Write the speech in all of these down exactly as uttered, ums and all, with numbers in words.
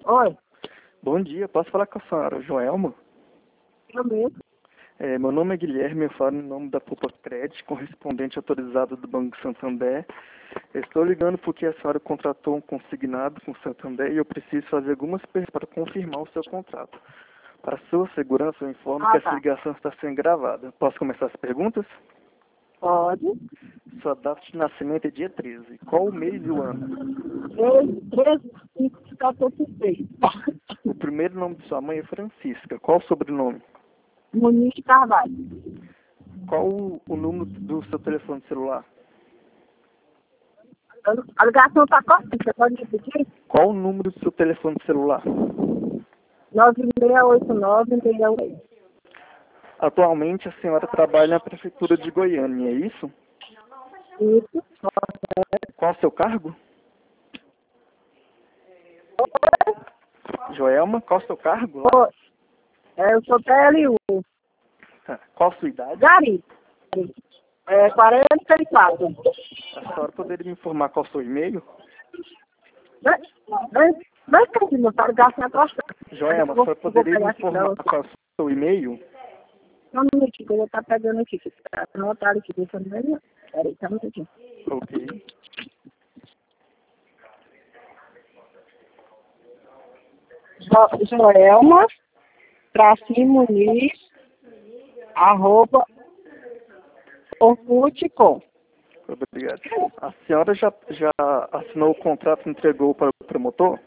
Oi, Bom dia, posso falar com a senhora Joelma? eu mesmo. É, meu nome é Guilherme, eu falo em nome da Poupa Credit, correspondente autorizado do Banco Santander. Eu estou ligando porque a senhora contratou um consignado com o Santander e eu preciso fazer algumas perguntas para confirmar o seu contrato. Para sua segurança, eu informo Ah, que essa tá. ligação está sendo gravada. Posso começar as perguntas? Pode. Sua data de nascimento é dia treze. Qual o mês e o ano? três, treze, cinco, quatorze, seis. O primeiro nome de sua mãe é Francisca. Qual o sobrenome? Muniz Carvalho. Qual o, o número do seu telefone celular? A ligação está cortando, você pode repetir? Qual o número do seu telefone celular? nove seis oito nove, seis um seis. Atualmente a senhora trabalha na prefeitura de Goiânia, é isso? Isso. Qual o seu cargo? Joelma, qual o seu cargo lá? Oi. É, eu sou P L U. Ah, qual a sua idade? Gari. É quarenta e quatro. A senhora poderia me informar qual o seu e-mail? Mas, mas, mas tem que botar a ligação atrasada. Joelma, a Eu vou, senhora eu vou poderia me pegar aqui pra informar você. qual é o seu e-mail? Só um minutinho, que eu vou estar pegando aqui. Tá anotado aqui, deixa eu ver. Peraí, só um minutinho. Ok. Jo- Joelma, tracinho Muniz, arroba, orkut.com. Obrigado. A senhora já, já assinou o contrato e entregou para o promotor?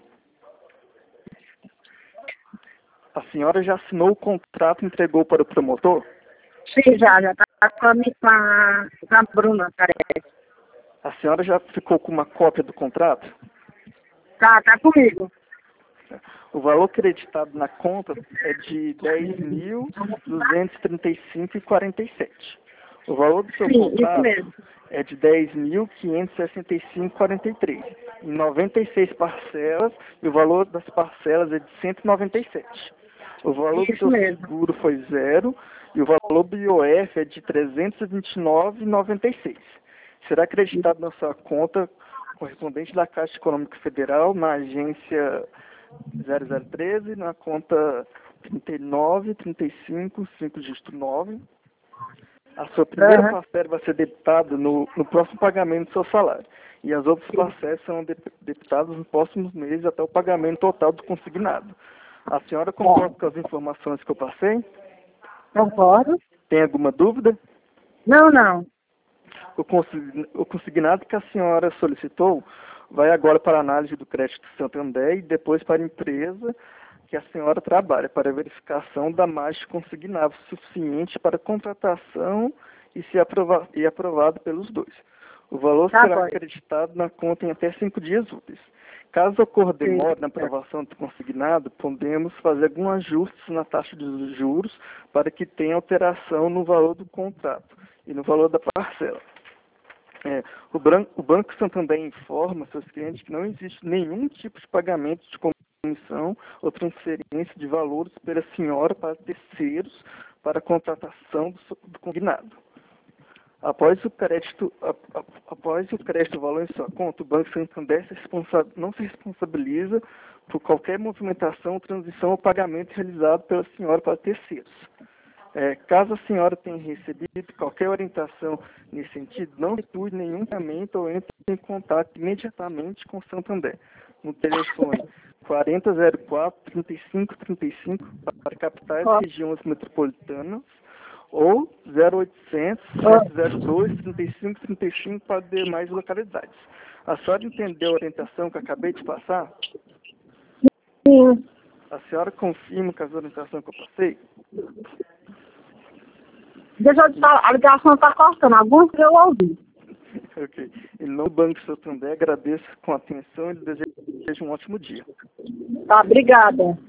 A senhora já assinou o contrato e entregou para o promotor? Sim, já, já tá com a, mi- com a, com a Bruna, parece. A senhora já ficou com uma cópia do contrato? Tá, tá comigo. O valor creditado na conta é de dez mil duzentos e trinta e cinco reais e quarenta e sete centavos. O valor do seu Sim, isso contrato mesmo. é de dez mil quinhentos e sessenta e cinco reais e quarenta e três centavos, em noventa e seis parcelas, e o valor das parcelas é de cento e noventa e sete reais. O valor do Isso seu mesmo. seguro foi zero e o valor do I O F é de trezentos e vinte e nove reais e noventa e seis centavos. Será acreditado na sua conta correspondente da Caixa Econômica Federal, na agência zero zero treze, na conta trinta e nove, trinta e cinco, cinco dígito nove. A sua primeira Aham. parcela vai ser debitada no, no próximo pagamento do seu salário. E as outras parcelas serão de- debitadas nos próximos meses até o pagamento total do consignado. A senhora concorda com as informações que eu passei? Concordo? Tem alguma dúvida? Não, não. O consi- o consignado que a senhora solicitou vai agora para a análise do crédito do Santander e depois para a empresa que a senhora trabalha, para a verificação da margem consignável suficiente para contratação e ser aprova- e aprovado pelos dois. O valor Tá será bom. acreditado na conta em até cinco dias úteis. Caso ocorra Sim. demora na aprovação do consignado, podemos fazer alguns ajustes na taxa de juros para que tenha alteração no valor do contrato e no valor da parcela. É, o, Bran- o Banco Santander informa seus clientes que não existe nenhum tipo de pagamento de comissão ou transferência de valores pela senhora para terceiros para a contratação do, so- do consignado. Após o crédito, a- a- após o crédito do valor em sua conta, o Banco Santander se responsa- não se responsabiliza por qualquer movimentação ou transição ou pagamento realizado pela senhora para terceiros. É, caso a senhora tenha recebido qualquer orientação nesse sentido, não efetue nenhum pagamento ou entre em contato imediatamente com o Santander, no telefone quarenta zero quatro, trinta e cinco trinta e cinco para capitais Ó, e regiões metropolitanas ou zero oitocentos, ó, sete zero dois, trinta e cinco trinta e cinco para demais localidades. A senhora entendeu a orientação que eu acabei de passar? sim. A senhora confirma com as orientações que eu passei? Deixa eu te falar, a ligação tá cortando. Alguns que eu ouvi. Ok. Em nome do Banco Santander, agradeço com a atenção e desejo um ótimo dia. Tá, obrigada.